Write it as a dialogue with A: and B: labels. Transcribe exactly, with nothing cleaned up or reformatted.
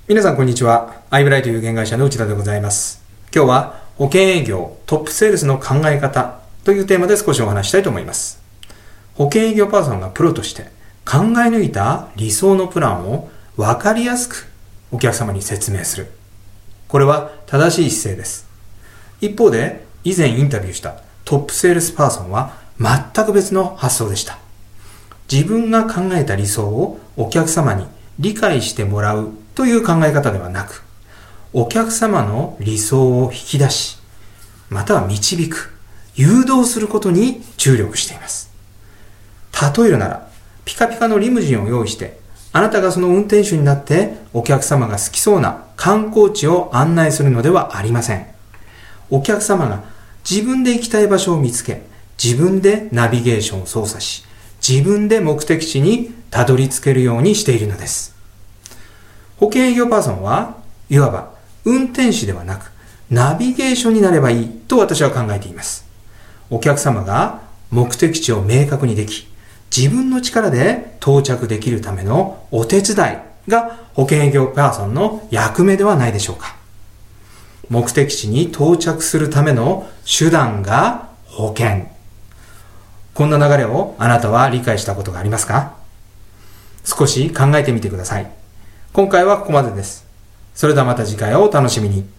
A: 皆さんこんにちは。アイブライという有限会社の内田でございます。今日は保険営業トップセールスの考え方というテーマで少しお話したいと思います。保険営業パーソンがプロとして考え抜いた理想のプランを分かりやすくお客様に説明する。これは正しい姿勢です。一方で以前インタビューしたトップセールスパーソンは全く別の発想でした。自分が考えた理想をお客様に理解してもらうという考え方ではなく、お客様の理想を引き出し、または導く、誘導することに注力しています。例えるなら、ピカピカのリムジンを用意して、あなたがその運転手になってお客様が好きそうな観光地を案内するのではありません。お客様が自分で行きたい場所を見つけ、自分でナビゲーションを操作し、自分で目的地にたどり着けるようにしているのです。保険営業パーソンはいわば運転手ではなくナビゲーションになればいいと私は考えています。お客様が目的地を明確にでき、自分の力で到着できるためのお手伝いが保険営業パーソンの役目ではないでしょうか。目的地に到着するための手段が保険。こんな流れをあなたは理解したことがありますか？少し考えてみてください。今回はここまでです。それではまた次回をお楽しみに。